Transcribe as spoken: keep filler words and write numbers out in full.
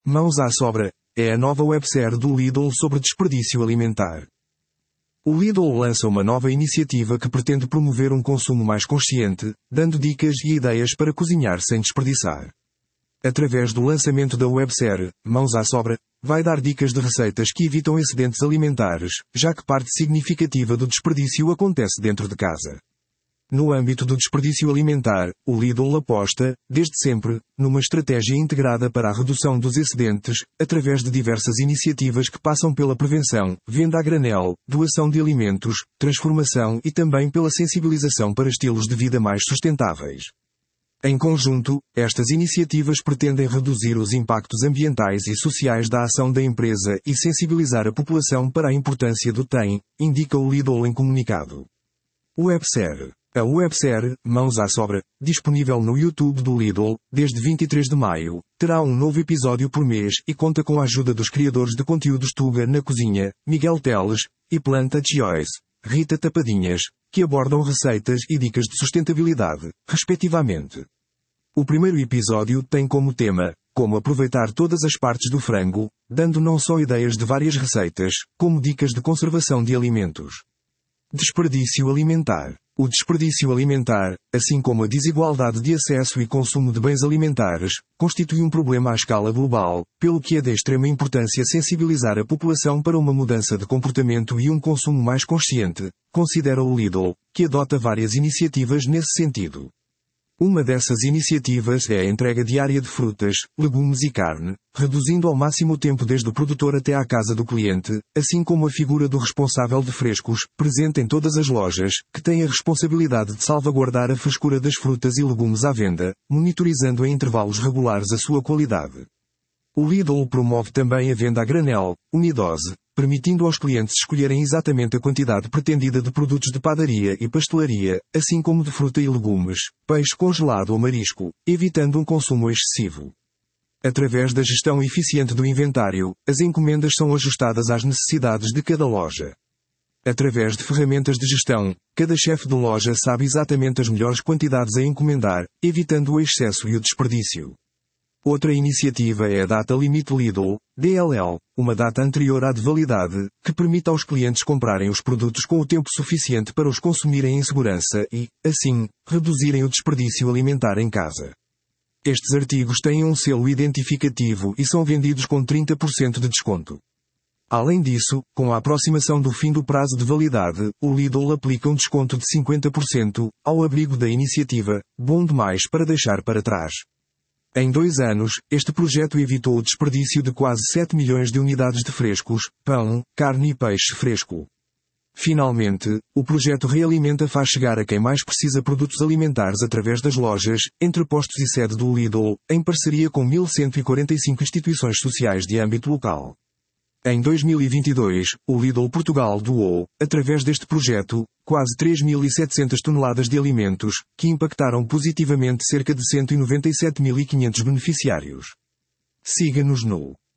Mãos à sobra é a nova websérie do Lidl sobre desperdício alimentar. O Lidl lança uma nova iniciativa que pretende promover um consumo mais consciente, dando dicas e ideias para cozinhar sem desperdiçar. Através do lançamento da websérie, Mãos à Sobra, vai dar dicas de receitas que evitam excedentes alimentares, já que parte significativa do desperdício acontece dentro de casa. No âmbito do desperdício alimentar, o Lidl aposta, desde sempre, numa estratégia integrada para a redução dos excedentes, através de diversas iniciativas que passam pela prevenção, venda a granel, doação de alimentos, transformação e também pela sensibilização para estilos de vida mais sustentáveis. Em conjunto, estas iniciativas pretendem reduzir os impactos ambientais e sociais da ação da empresa e sensibilizar a população para a importância do T E M, indica o Lidl em comunicado. Websérie. A websérie, Mãos à Sobra, disponível no YouTube do Lidl, desde vinte e três de maio, terá um novo episódio por mês e conta com a ajuda dos criadores de conteúdos Tuga na Cozinha, Miguel Teles, e Planta Choice, Rita Tapadinhas, que abordam receitas e dicas de sustentabilidade, respectivamente. O primeiro episódio tem como tema, como aproveitar todas as partes do frango, dando não só ideias de várias receitas, como dicas de conservação de alimentos. Desperdício alimentar. O desperdício alimentar, assim como a desigualdade de acesso e consumo de bens alimentares, constitui um problema à escala global, pelo que é de extrema importância sensibilizar a população para uma mudança de comportamento e um consumo mais consciente, considera o Lidl, que adota várias iniciativas nesse sentido. Uma dessas iniciativas é a entrega diária de frutas, legumes e carne, reduzindo ao máximo o tempo desde o produtor até à casa do cliente, assim como a figura do responsável de frescos, presente em todas as lojas, que tem a responsabilidade de salvaguardar a frescura das frutas e legumes à venda, monitorizando em intervalos regulares a sua qualidade. O Lidl promove também a venda a granel, unidose, permitindo aos clientes escolherem exatamente a quantidade pretendida de produtos de padaria e pastelaria, assim como de fruta e legumes, peixe congelado ou marisco, evitando um consumo excessivo. Através da gestão eficiente do inventário, as encomendas são ajustadas às necessidades de cada loja. Através de ferramentas de gestão, cada chefe de loja sabe exatamente as melhores quantidades a encomendar, evitando o excesso e o desperdício. Outra iniciativa é a Data Limite Lidl, D L L, uma data anterior à de validade, que permite aos clientes comprarem os produtos com o tempo suficiente para os consumirem em segurança e, assim, reduzirem o desperdício alimentar em casa. Estes artigos têm um selo identificativo e são vendidos com trinta por cento de desconto. Além disso, com a aproximação do fim do prazo de validade, o Lidl aplica um desconto de cinquenta por cento, ao abrigo da iniciativa, Bom Demais para Deixar para Trás. Em dois anos, este projeto evitou o desperdício de quase sete milhões de unidades de frescos, pão, carne e peixe fresco. Finalmente, o projeto Realimenta faz chegar a quem mais precisa produtos alimentares através das lojas, entrepostos e sede do Lidl, em parceria com mil cento e quarenta e cinco instituições sociais de âmbito local. Em dois mil e vinte e dois, o Lidl Portugal doou, através deste projeto, quase três mil e setecentas toneladas de alimentos, que impactaram positivamente cerca de cento e noventa e sete mil e quinhentos beneficiários. Siga-nos no